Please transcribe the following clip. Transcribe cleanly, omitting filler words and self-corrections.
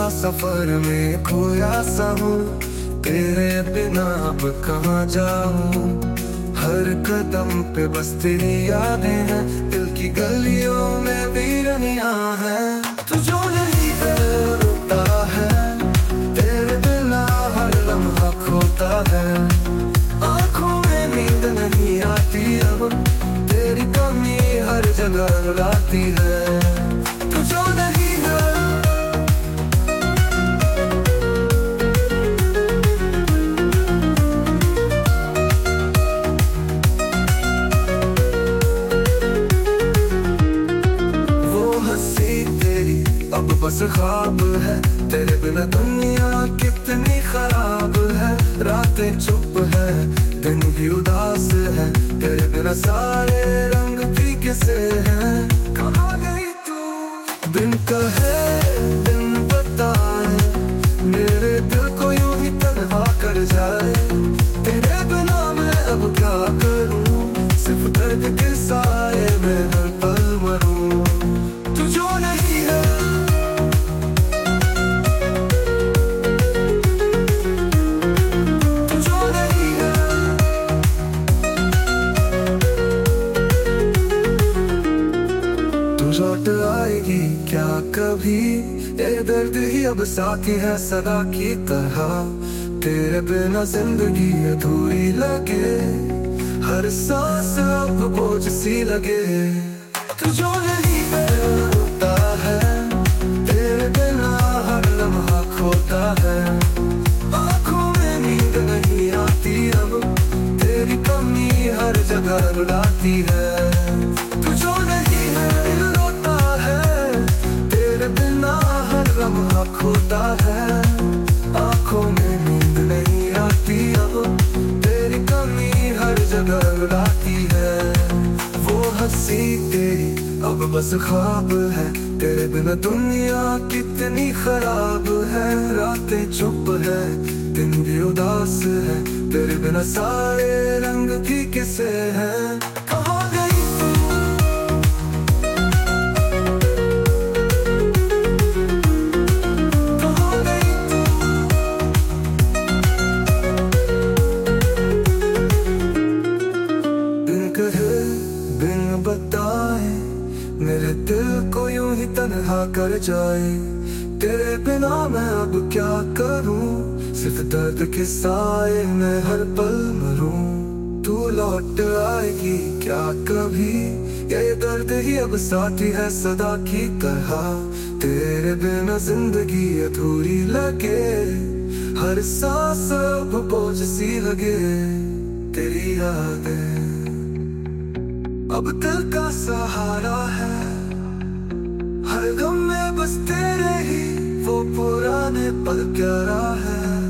सफर में खोया सा हूँ, तेरे बिना अब कहाँ जाऊँ। हर कदम पे बस तेरी यादें हैं, दिल की गलियों में वीरनियाँ हैं। तू जो नहीं है रोता है, तेरे बिना हर लम्हा खोता है। आँखों में नींद नहीं आती अब, तेरी कमी हर जगह रुलाती है। तू जो नहीं है अब बस ख्वाब है, तेरे बिना दुनिया कितनी खराब है। रातें चुप है, दिन भी उदास है, तेरे बिना सारे रंग फीके से हैं। कहाँ गई तू बिन कहे दिन बताए, मेरे दिल को यूं ही तन्हा कर जाए। तेरे बिना मैं अब क्या करूं, सिर्फ दर्द के साए में हर पल मरूं। तू जो नहीं है लौट आएगी क्या कभी, ये दर्द ही अब साथी है सदा की तरह। तेरे बिना जिंदगी अधूरी लगे, हर सांस अब बोझ सी लगे। तू जो नहीं है रोता है, तेरे बिना हर लम्हा खोता है। आँखों में नींद नहीं आती अब, तेरी कमी हर जगह रुलाती है। तू जो नहीं है लम्हा खोता है। आँखों में नींद नहीं आती अब, तेरी कमी हर जगह रुलाती है। वो हंसी तेरी अब बस ख्वाब है, तेरे बिना दुनिया कितनी खराब है। रातें चुप है, दिन भी उदास है, तेरे बिना सारे रंग फीके से हैं। कहाँ गई तू बिन बताए, मेरे दिल को यूं ही तन्हा कर जाए। तेरे बिना मैं अब क्या करूं, सिर्फ दर्द के साए में हर पल मरूं। तू लौट आएगी क्या कभी, ये दर्द ही अब साथी है सदा की तरह। तेरे बिना जिंदगी अधूरी लगे, हर सांस अब बोझ सी लगे। तेरी यादें अब दिल का सहारा है, हर गम में बस तेरे ही वो पुराने पल प्यारा है।